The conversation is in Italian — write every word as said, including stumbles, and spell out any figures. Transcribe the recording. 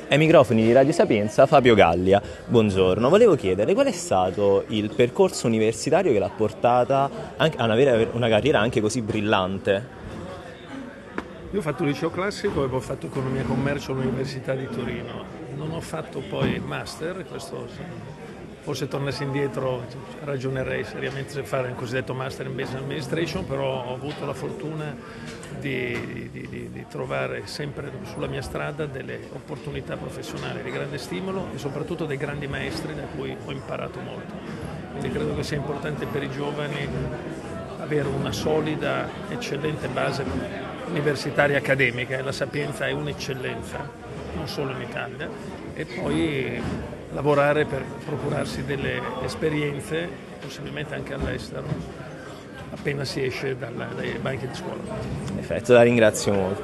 Ai microfoni di Radio Sapienza, Fabio Gallia. Buongiorno, volevo chiedere qual è stato il percorso universitario che l'ha portata anche a una, vera, una carriera anche così brillante? Io ho fatto il liceo classico e poi ho fatto economia e commercio all'Università di Torino. Non ho fatto poi master, questo forse tornassi indietro ragionerei seriamente se fare un cosiddetto master in business administration, però ho avuto la fortuna di, di, di, di trovare sempre sulla mia strada delle opportunità professionali di grande stimolo e soprattutto dei grandi maestri da cui ho imparato molto. Quindi credo che sia importante per i giovani avere una solida, eccellente base universitaria accademica, e la Sapienza è un'eccellenza, non solo in Italia, e poi lavorare per procurarsi delle esperienze, possibilmente anche all'estero, appena si esce dalla, dai banchi di scuola. Perfetto, la ringrazio molto.